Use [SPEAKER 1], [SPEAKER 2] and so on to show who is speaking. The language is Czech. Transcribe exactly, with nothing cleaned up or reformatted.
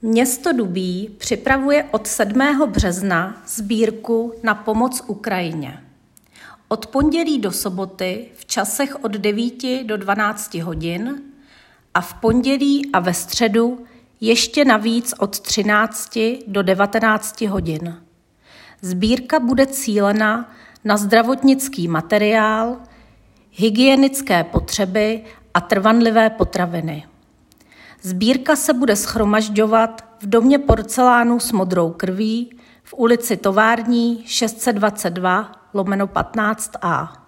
[SPEAKER 1] Město Dubí připravuje od sedmého března sbírku na pomoc Ukrajině. Od pondělí do soboty v časech od devíti do dvanácti hodin a v pondělí a ve středu ještě navíc od třinácti do devatenácti hodin. Sbírka bude cílena na zdravotnický materiál, hygienické potřeby a trvanlivé potraviny. Sbírka se bude shromažďovat v domě porcelánu s modrou krví v ulici Tovární šest set dvacet dva lomeno patnáct a.